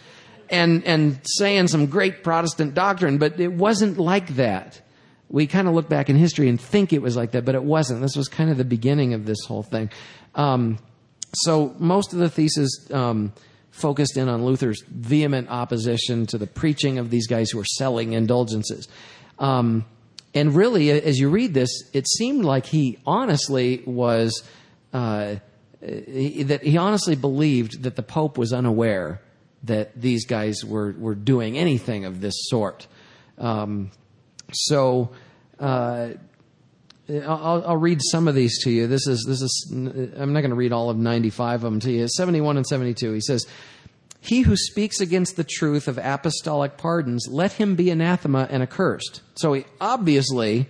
and and saying some great Protestant doctrine, but it wasn't like that. We kind of look back in history and think it was like that, but it wasn't. This was kind of the beginning of this whole thing. Um, so most of the theses um, focused in on Luther's vehement opposition to the preaching of these guys who are selling indulgences. Um, and really, as you read this, it seemed like he honestly was... Uh, He, that he honestly believed that the Pope was unaware that these guys were, were doing anything of this sort. Um, so uh, I'll, I'll read some of these to you. This is this is I'm not going to read all of ninety-five of them to you. seventy-one and seventy-two. He says, "He who speaks against the truth of apostolic pardons, let him be anathema and accursed." So he obviously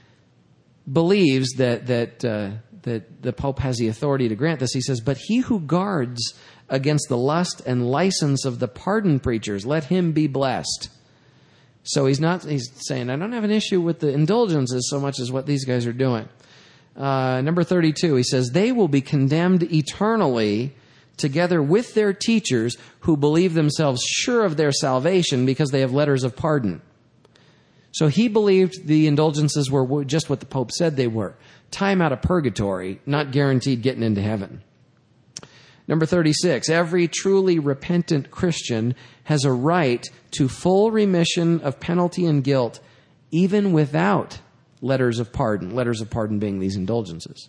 believes that that. Uh, that the Pope has the authority to grant this. He says, "But he who guards against the lust and license of the pardon preachers, let him be blessed." So he's not, he's saying, I don't have an issue with the indulgences so much as what these guys are doing. Uh, number thirty-two, he says, "They will be condemned eternally together with their teachers who believe themselves sure of their salvation because they have letters of pardon." So he believed the indulgences were just what the Pope said they were. Time out of purgatory, not guaranteed getting into heaven. Number thirty-six, every truly repentant Christian has a right to full remission of penalty and guilt, even without letters of pardon. Letters of pardon being these indulgences.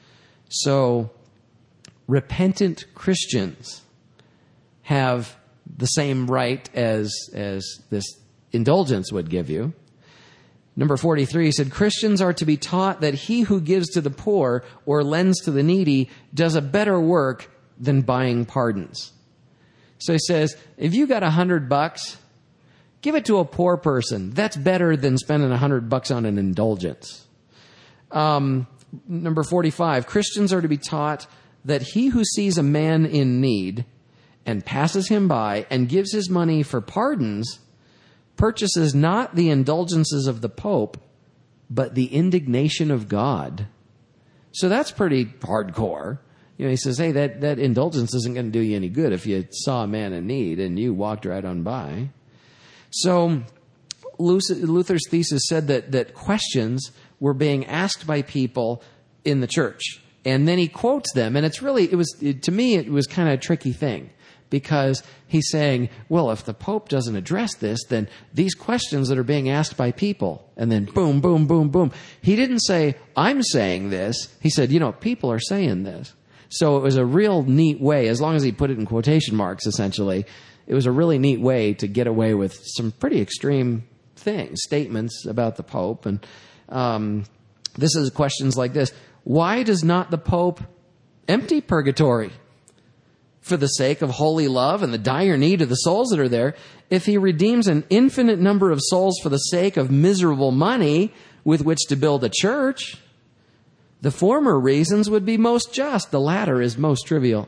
So, repentant Christians have the same right as, as this indulgence would give you. Number forty-three, he said, Christians are to be taught that he who gives to the poor or lends to the needy does a better work than buying pardons. So he says, if you got a hundred bucks, give it to a poor person. That's better than spending a hundred bucks on an indulgence. Um, number forty-five, Christians are to be taught that he who sees a man in need and passes him by and gives his money for pardons purchases not the indulgences of the Pope, but the indignation of God. So that's pretty hardcore. You know, he says, hey, that, that indulgence isn't going to do you any good if you saw a man in need and you walked right on by. So Luther's thesis said that, that questions were being asked by people in the church. And then he quotes them. And it's really, it was, it, to me, it was kind of a tricky thing. Because he's saying, well, if the Pope doesn't address this, then these questions that are being asked by people, and then boom, boom, boom, boom. He didn't say, I'm saying this. He said, you know, people are saying this. So it was a real neat way, as long as he put it in quotation marks, essentially, it was a really neat way to get away with some pretty extreme things, statements about the Pope. And um, this is questions like this. Why does not the Pope empty purgatory for the sake of holy love and the dire need of the souls that are there? If he redeems an infinite number of souls for the sake of miserable money with which to build a church, the former reasons would be most just. The latter is most trivial.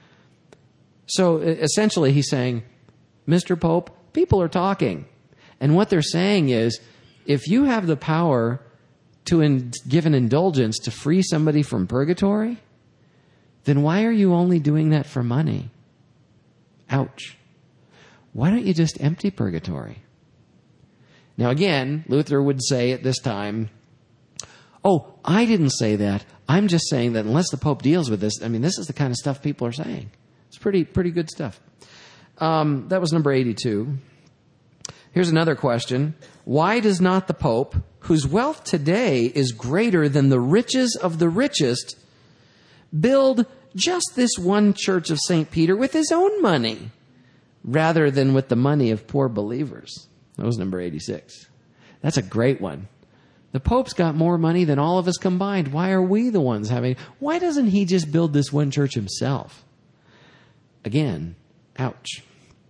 So essentially he's saying, Mister Pope, people are talking. And what they're saying is, if you have the power to in- give an indulgence to free somebody from purgatory, then why are you only doing that for money? Ouch. Why don't you just empty purgatory? Now again, Luther would say at this time, oh, I didn't say that. I'm just saying that unless the Pope deals with this, I mean, this is the kind of stuff people are saying. It's pretty, pretty good stuff. Um, that was number eighty-two. Here's another question. Why does not the Pope, whose wealth today is greater than the riches of the richest, build just this one church of Saint Peter with his own money, rather than with the money of poor believers? That was number eighty-six. That's a great one. The Pope's got more money than all of us combined. Why are we the ones having... Why doesn't he just build this one church himself? Again, ouch.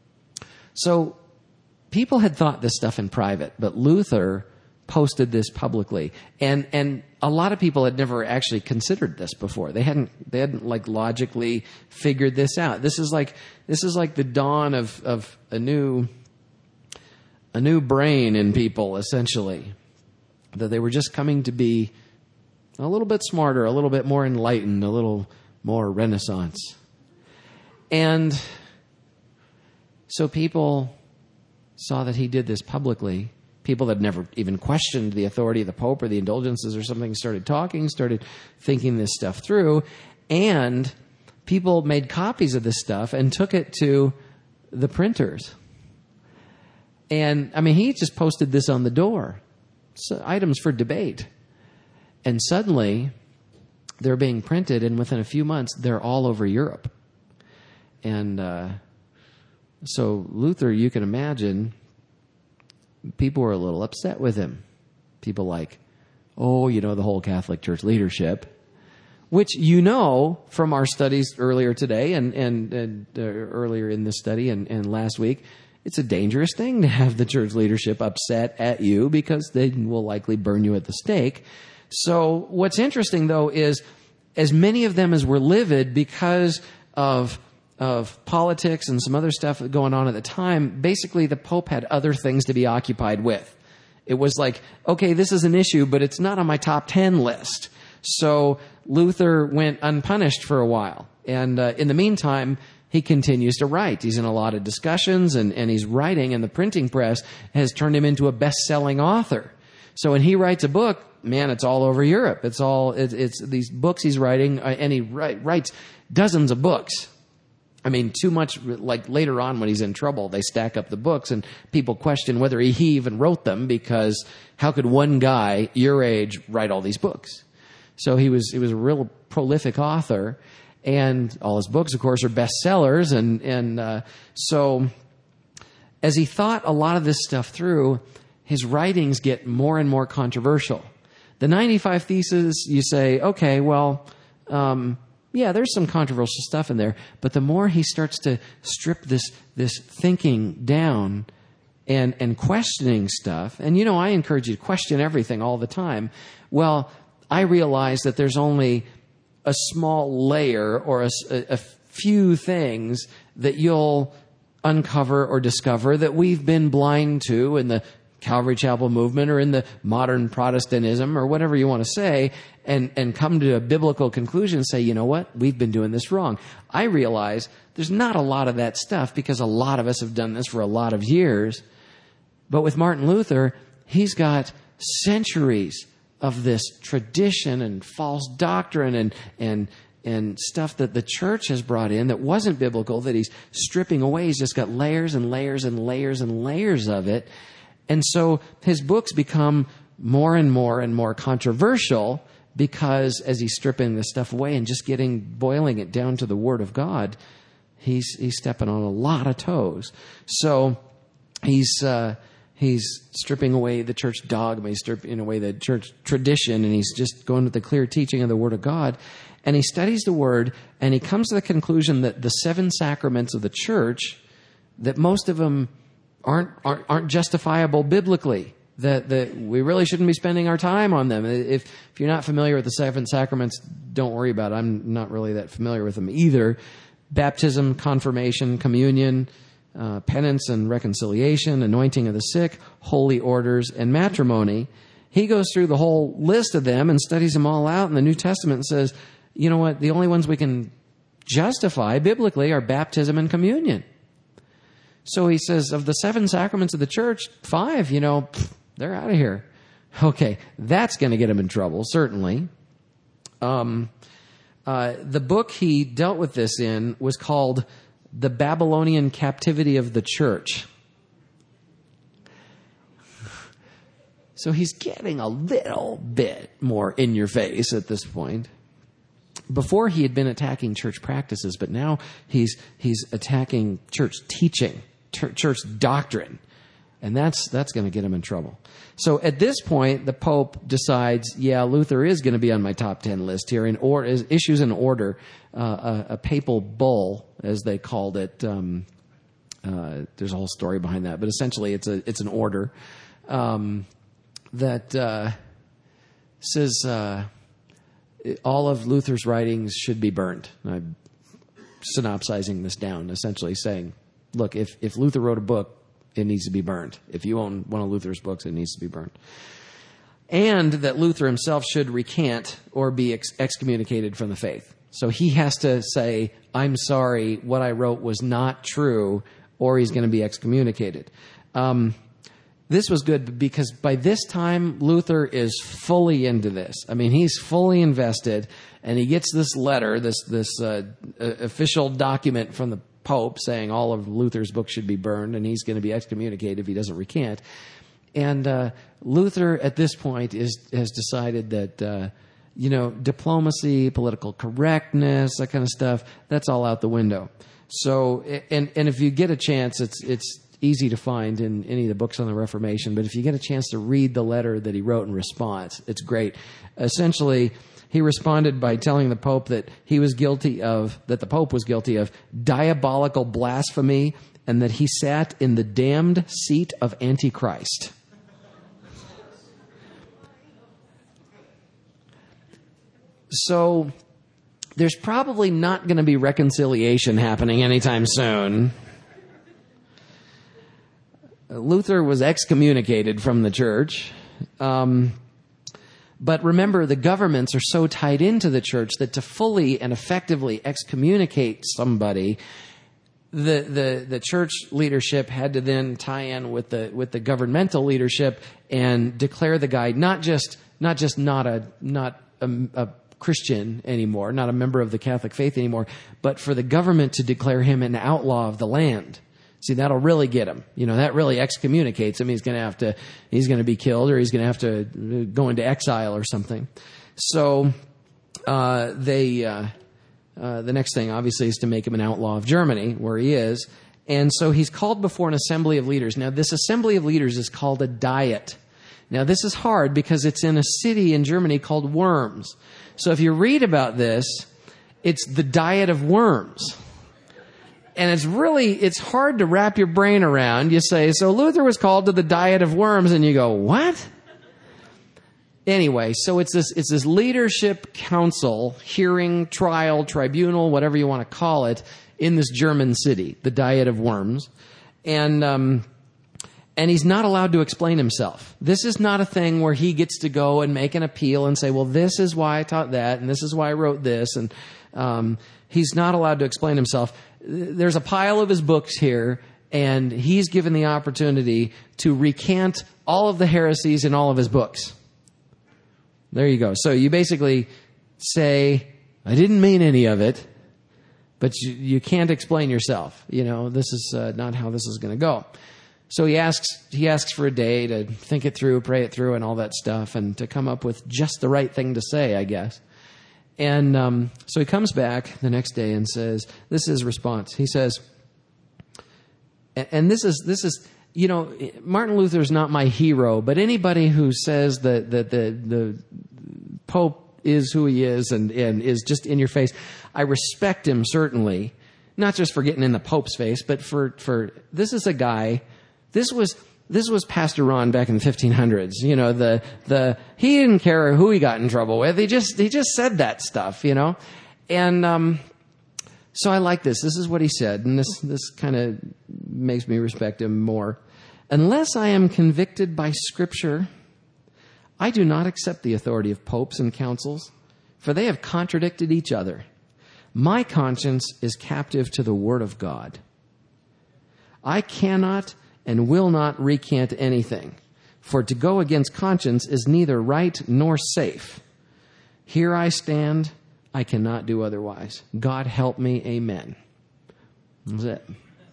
So people had thought this stuff in private, but Luther posted this publicly. And and a lot of people had never actually considered this before. They hadn't they hadn't like logically figured this out. This is like this is like the dawn of, of a new a new brain in people, essentially. That they were just coming to be a little bit smarter, a little bit more enlightened, a little more Renaissance. And so people saw that he did this publicly. People that never even questioned the authority of the Pope or the indulgences or something started talking, started thinking this stuff through. And people made copies of this stuff and took it to the printers. And, I mean, he just posted this on the door. So, items for debate. And suddenly, they're being printed, and within a few months, they're all over Europe. And uh, so Luther, you can imagine, people were a little upset with him. People like, oh, you know, the whole Catholic Church leadership, which you know from our studies earlier today and, and, and uh, earlier in this study and, and last week, it's a dangerous thing to have the church leadership upset at you because they will likely burn you at the stake. So what's interesting, though, is as many of them as were livid because of of politics and some other stuff going on at the time, basically the Pope had other things to be occupied with. It was like, okay, this is an issue, but it's not on my top ten list. So Luther went unpunished for a while. And uh, in the meantime, he continues to write. He's in a lot of discussions, and, and he's writing, and the printing press has turned him into a best-selling author. So when he writes a book, man, it's all over Europe. It's all it, it's these books he's writing, uh, and he write, writes dozens of books. I mean, too much, like later on when he's in trouble, they stack up the books, and people question whether he even wrote them, because how could one guy your age write all these books? So he was he was a real prolific author. And all his books, of course, are bestsellers. And, and uh, so as he thought a lot of this stuff through, his writings get more and more controversial. The ninety-five Theses, you say, okay, well, um, yeah, there's some controversial stuff in there. But the more he starts to strip this this thinking down and, and questioning stuff, and, you know, I encourage you to question everything all the time. Well, I realize that there's only a small layer or a, a few things that you'll uncover or discover that we've been blind to in the Calvary Chapel movement or in the modern Protestantism or whatever you want to say, and, and come to a biblical conclusion and say, you know what, we've been doing this wrong. I realize there's not a lot of that stuff because a lot of us have done this for a lot of years. But with Martin Luther, he's got centuries of this tradition and false doctrine and and and stuff that the church has brought in that wasn't biblical, that he's stripping away. He's just got layers and layers and layers and layers of it. And so his books become more and more and more controversial because as he's stripping this stuff away and just getting, boiling it down to the Word of God, he's, he's stepping on a lot of toes. So he's, uh, he's stripping away the church dogma, he's stripping away the church tradition, and he's just going with the clear teaching of the Word of God. And he studies the Word, and he comes to the conclusion that the seven sacraments of the church, that most of them aren't aren't, aren't justifiable biblically. That that we really shouldn't be spending our time on them. If if you're not familiar with the seven sacraments, don't worry about it. I'm not really that familiar with them either. Baptism, confirmation, communion, uh, penance and reconciliation, anointing of the sick, holy orders, and matrimony. He goes through the whole list of them and studies them all out in the New Testament and says, you know what, the only ones we can justify biblically are baptism and communion. So he says, of the seven sacraments of the church, five, you know, pff, they're out of here. Okay, that's going to get him in trouble, certainly. Um, uh, the book he dealt with this in was called The Babylonian Captivity of the Church. So he's getting a little bit more in your face at this point. Before he had been attacking church practices, but now he's he's attacking church teaching, church doctrine. And that's that's going to get him in trouble. So at this point, the Pope decides, yeah, Luther is going to be on my top ten list here, and or issues an order, uh, a, a papal bull, as they called it. Um, uh, there's a whole story behind that, but essentially, it's a it's an order um, that uh, says uh, all of Luther's writings should be burned. I'm synopsizing this down, essentially saying, look, if if Luther wrote a book, it needs to be burned. If you own one of Luther's books, it needs to be burned. And that Luther himself should recant or be ex- excommunicated from the faith. So he has to say, I'm sorry, what I wrote was not true, or he's going to be excommunicated. Um, this was good because by this time, Luther is fully into this. I mean, he's fully invested, and he gets this letter, this, this uh, official document from the Pope saying all of Luther's books should be burned, and he's going to be excommunicated if he doesn't recant. And uh, Luther, at this point, is has decided that uh, you know diplomacy, political correctness, that kind of stuff, that's all out the window. So, and and if you get a chance, it's it's easy to find in any of the books on the Reformation. But if you get a chance to read the letter that he wrote in response, it's great. Essentially, he responded by telling the Pope that he was guilty of, that the Pope was guilty of diabolical blasphemy, and that he sat in the damned seat of Antichrist. So there's probably not going to be reconciliation happening anytime soon. Luther was excommunicated from the church. Um... But remember, the governments are so tied into the church that to fully and effectively excommunicate somebody, the the the church leadership had to then tie in with the with the governmental leadership and declare the guy not just not just not a not a, a Christian anymore, not a member of the Catholic faith anymore, but for the government to declare him an outlaw of the land. See, that'll really get him. You know, that really excommunicates him. He's going to have to, he's going to be killed, or he's going to have to go into exile or something. So, uh, they, uh, uh, the next thing obviously is to make him an outlaw of Germany, where he is. And so he's called before an assembly of leaders. Now, this assembly of leaders is called a diet. Now, this is hard because it's in a city in Germany called Worms. So if you read about this, it's the diet of Worms. And it's really, it's hard to wrap your brain around. You say, so Luther was called to the diet of Worms, and you go, what? Anyway, so it's this, it's this leadership council, hearing, trial, tribunal, whatever you want to call it, in this German city, the diet of Worms. And, um, and he's not allowed to explain himself. This is not a thing where he gets to go and make an appeal and say, well, this is why I taught that, and this is why I wrote this. And, um, he's not allowed to explain himself. There's a pile of his books here, and he's given the opportunity to recant all of the heresies in all of his books. There you go. So you basically say, I didn't mean any of it, but you, you can't explain yourself. You know, this is uh, not how this is going to go. So he asks he asks for a day to think it through, pray it through, and all that stuff, and to come up with just the right thing to say, I guess. And um, so he comes back the next day and says, this is his response. He says, and this is this is you know, Martin Luther's not my hero, but anybody who says that that the the Pope is who he is and, and is just in your face, I respect him certainly, not just for getting in the Pope's face, but for for this is a guy. This was this was Pastor Ron back in the fifteen hundreds. You know, the the he didn't care who he got in trouble with. He just he just said that stuff, you know. And um, so I like this. This is what he said, and this this kind of makes me respect him more. Unless I am convicted by Scripture, I do not accept the authority of popes and councils, for they have contradicted each other. My conscience is captive to the Word of God. I cannot and will not recant anything, for to go against conscience is neither right nor safe. Here I stand, I cannot do otherwise. God help me, amen. That's it.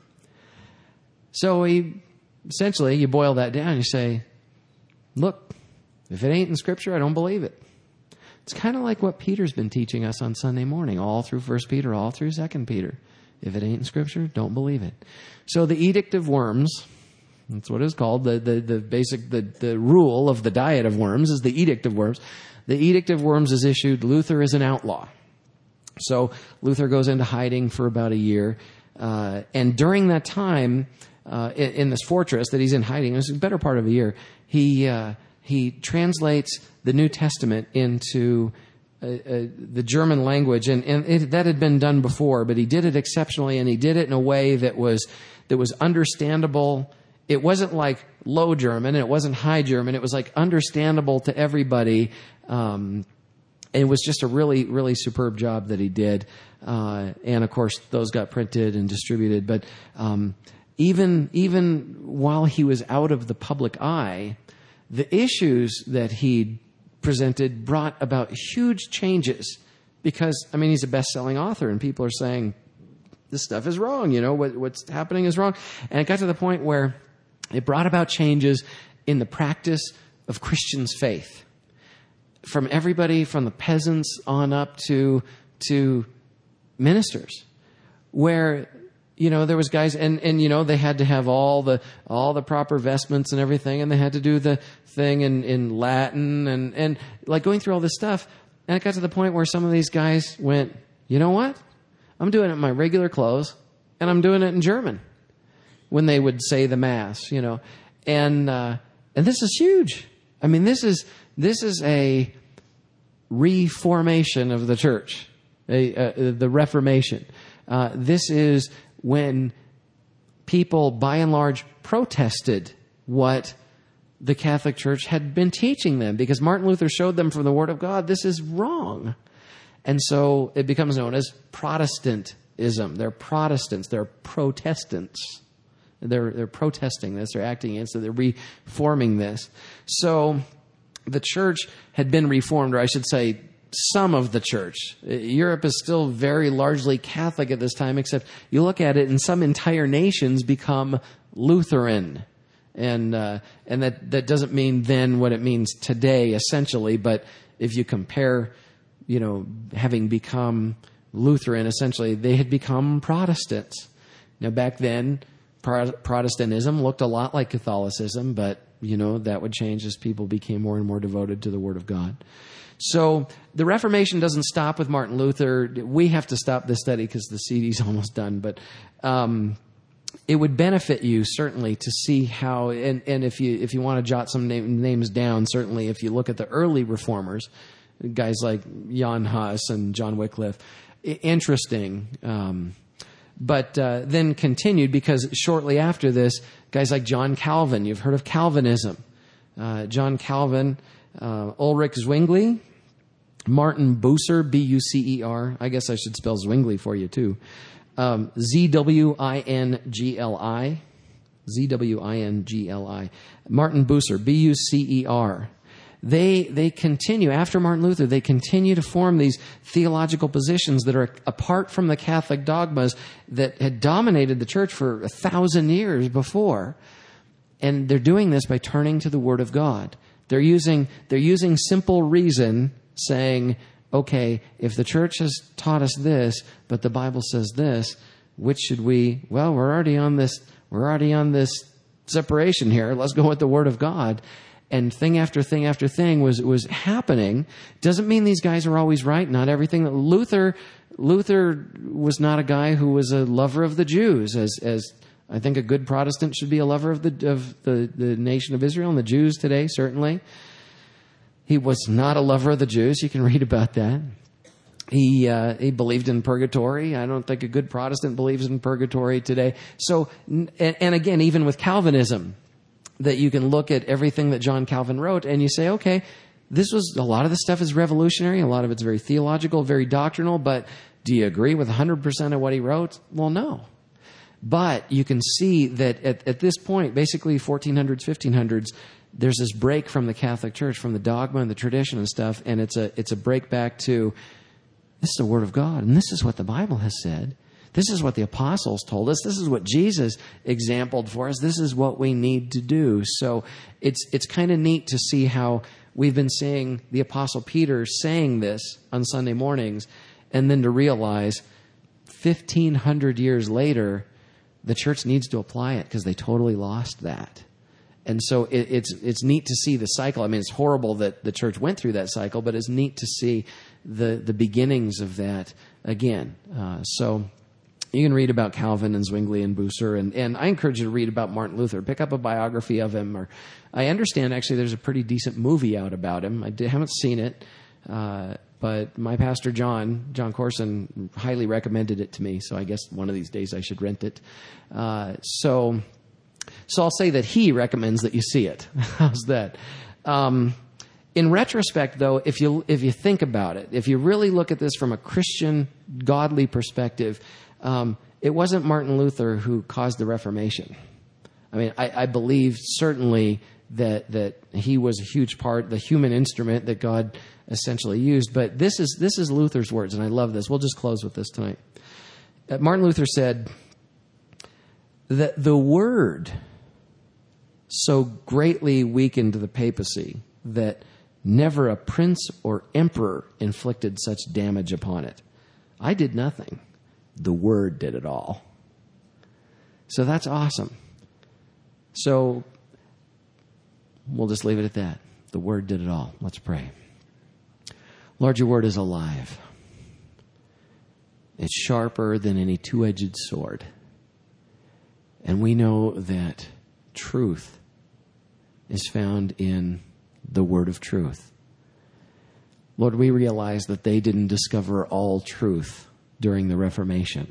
So he, essentially, you boil that down, you say, look, if it ain't in Scripture, I don't believe it. It's kind of like what Peter's been teaching us on Sunday morning, all through First Peter, all through Second Peter. If it ain't in Scripture, don't believe it. So the Edict of Worms, that's what it's called. The, the, the basic, the, the rule of the diet of worms is the Edict of Worms. The Edict of Worms is issued. Luther is an outlaw. So Luther goes into hiding for about a year. Uh, and during that time, uh, in, in this fortress that he's in hiding, it was a better part of a year, he, uh, he translates the New Testament into uh, uh, the German language. And, and it, that had been done before, but he did it exceptionally, and he did it in a way that was, that was understandable. It wasn't like low German, and it wasn't high German. It was like understandable to everybody. Um, it was just a really, really superb job that he did. Uh, and of course, those got printed and distributed. But um, even even while he was out of the public eye, the issues that he presented brought about huge changes. Because, I mean, he's a best-selling author, and people are saying, this stuff is wrong, you know, what, what's happening is wrong. And it got to the point where it brought about changes in the practice of Christians' faith. From everybody from the peasants on up to to ministers. Where, you know, there was guys, and, and you know, they had to have all the all the proper vestments and everything, and they had to do the thing in, in Latin, and, and like going through all this stuff. And it got to the point where some of these guys went, you know what? I'm doing it in my regular clothes, and I'm doing it in German. When they would say the Mass, you know, and uh, and this is huge. I mean, this is this is a reformation of the church, a, uh, the Reformation. Uh, this is when people, by and large, protested what the Catholic Church had been teaching them, because Martin Luther showed them from the Word of God, this is wrong, and so it becomes known as Protestantism. They're Protestants. They're Protestants. They're they're protesting this. They're acting against it. They're reforming this. So the church had been reformed, or I should say some of the church. Europe is still very largely Catholic at this time, except you look at it and some entire nations become Lutheran. And uh, and that, that doesn't mean then what it means today, essentially. But if you compare, you know, having become Lutheran, essentially, they had become Protestants. Now, back then, Protestantism looked a lot like Catholicism, but, you know, that would change as people became more and more devoted to the Word of God. So the Reformation doesn't stop with Martin Luther. We have to stop this study because the C D's almost done. But um, it would benefit you, certainly, to see how, and, and if you if you want to jot some name, names down, certainly if you look at the early reformers, guys like Jan Hus and John Wycliffe, interesting. Um But uh, then continued, because shortly after this, guys like John Calvin, you've heard of Calvinism. Uh, John Calvin, uh, Ulrich Zwingli, Martin Bucer, B U C E R. I guess I should spell Zwingli for you too. Um, Z W I N G L I. Z W I N G L I. Martin Bucer, B U C E R. They they continue, after Martin Luther, they continue to form these theological positions that are apart from the Catholic dogmas that had dominated the church for a thousand years before. And they're doing this by turning to the Word of God. They're using, they're using simple reason, saying, okay, if the church has taught us this, but the Bible says this, which should we, well, we're already on this, we're already on this separation here. Let's go with the Word of God. And thing after thing after thing was, was happening. Doesn't mean these guys are always right. Not everything. Luther, Luther was not a guy who was a lover of the Jews, as, as I think a good Protestant should be a lover of the, of the, the nation of Israel and the Jews today, certainly. He was not a lover of the Jews. You can read about that. He uh, he believed in purgatory. I don't think a good Protestant believes in purgatory today. So, and, and again, even with Calvinism, that you can look at everything that John Calvin wrote and you say, okay, this was, a lot of the stuff is revolutionary. A lot of it's very theological, very doctrinal, but do you agree with one hundred percent of what he wrote? Well, no. But you can see that at, at this point, basically fourteen hundreds, fifteen hundreds, there's this break from the Catholic Church, from the dogma and the tradition and stuff, and it's a it's a break back to, this is the Word of God, and this is what the Bible has said. This is what the apostles told us. This is what Jesus exampled for us. This is what we need to do. So it's it's kind of neat to see how we've been seeing the Apostle Peter saying this on Sunday mornings, and then to realize fifteen hundred years later, the church needs to apply it because they totally lost that. And so it, it's it's neat to see the cycle. I mean, it's horrible that the church went through that cycle, but it's neat to see the, the beginnings of that again. Uh, so you can read about Calvin and Zwingli and Bucer, and, and I encourage you to read about Martin Luther. Pick up a biography of him. Or I understand, actually, there's a pretty decent movie out about him. I did, haven't seen it, uh, but my pastor, John, John Corson, highly recommended it to me, so I guess one of these days I should rent it. Uh, so... So I'll say that he recommends that you see it. How's that? Um, in retrospect, though, if you if you think about it, if you really look at this from a Christian, godly perspective, um, it wasn't Martin Luther who caused the Reformation. I mean, I, I believe certainly that that he was a huge part, the human instrument that God essentially used. But this is this is Luther's words, and I love this. We'll just close with this tonight. Uh, Martin Luther said that the Word so greatly weakened the papacy that never a prince or emperor inflicted such damage upon it. I did nothing. The Word did it all. So that's awesome. So we'll just leave it at that. The Word did it all. Let's pray. Lord, your Word is alive. It's sharper than any two-edged sword. And we know that truth is found in the Word of truth. Lord, we realize that they didn't discover all truth during the Reformation.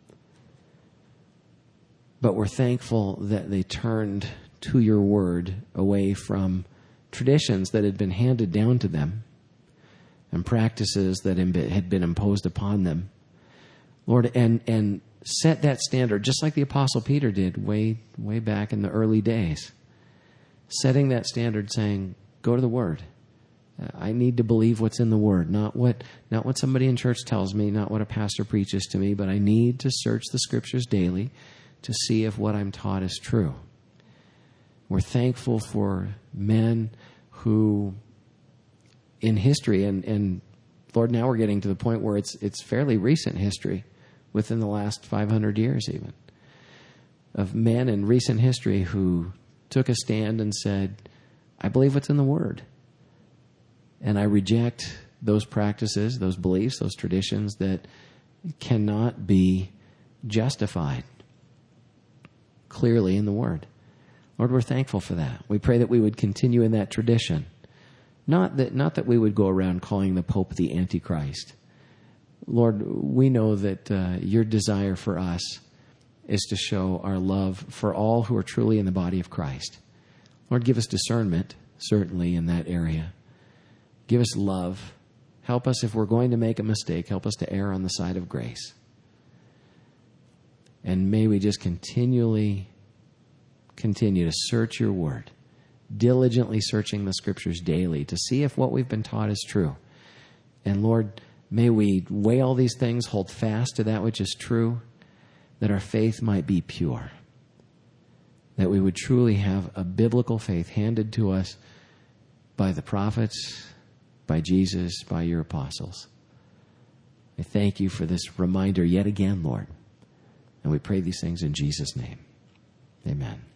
But we're thankful that they turned to your Word away from traditions that had been handed down to them and practices that had been imposed upon them. Lord, and and set that standard, just like the Apostle Peter did way, way back in the early days. Setting that standard, saying, go to the Word. I need to believe what's in the Word, not what not what somebody in church tells me, not what a pastor preaches to me, but I need to search the Scriptures daily to see if what I'm taught is true. We're thankful for men who, in history, and, and Lord, now we're getting to the point where it's it's fairly recent history, within the last five hundred years even, of men in recent history who took a stand and said, I believe what's in the Word. And I reject those practices, those beliefs, those traditions that cannot be justified clearly in the Word. Lord, we're thankful for that. We pray that we would continue in that tradition. Not that, not that we would go around calling the Pope the Antichrist. Lord, we know that uh, your desire for us is to show our love for all who are truly in the body of Christ. Lord, give us discernment, certainly, in that area. Give us love. Help us if we're going to make a mistake. Help us to err on the side of grace. And may we just continually continue to search your Word, diligently searching the Scriptures daily to see if what we've been taught is true. And Lord, may we weigh all these things, hold fast to that which is true, that our faith might be pure. that we would truly have a biblical faith handed to us by the prophets, by Jesus, by your apostles. I thank you for this reminder yet again, Lord. And we pray these things in Jesus' name. Amen.